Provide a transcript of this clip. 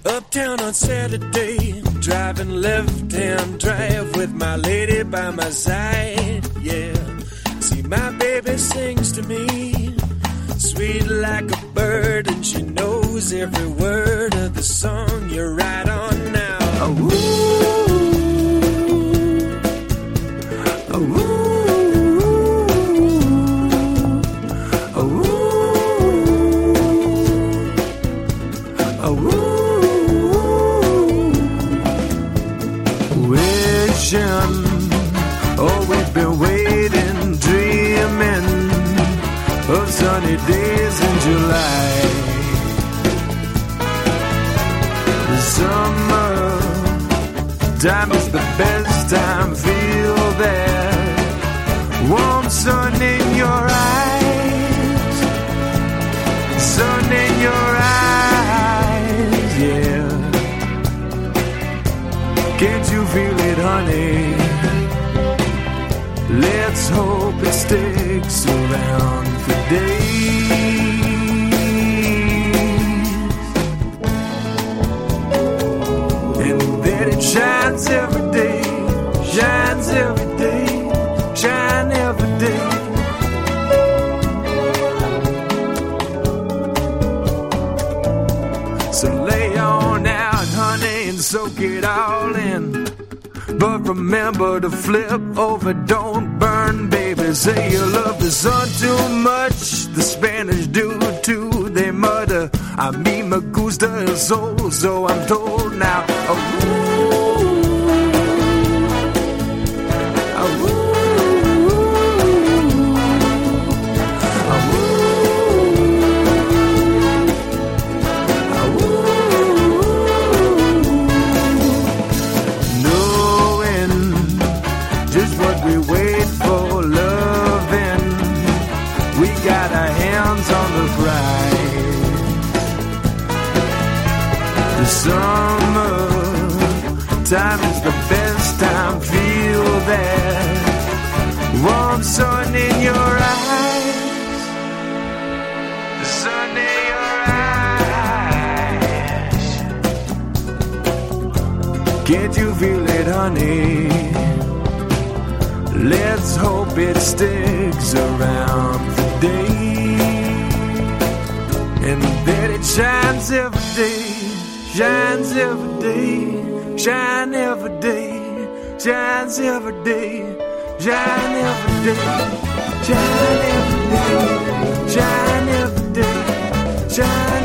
Uptown on Saturday, driving left-hand drive with my lady by my side, yeah. See, my baby sings to me, sweet like a bird, and she knows every word of the song. You're right on now. Oh, ooh. Oh, we've been waiting, dreaming of sunny days in July. The summer time is the best time. Feel that warm sun in your eyes, sun in your eyes, yeah. Can't you feel it, honey? Let's hope it sticks around for days, and then it shines every day, shines every day, shine every day. So lay on out, honey, and soak it all in. But remember to flip over, don't burn, baby. Say you love the sun too much, the Spanish do too. They mutter, a mí me gusta el sol, so I'm told now. Oh, summer time is the best time. Feel that warm sun in your eyes, the sun in your eyes. Can't you feel it, honey? Let's hope it sticks around for days, and that it shines every day, shines every day, shine every day, shines every day, shine every day, shine every day, shine every day, shine.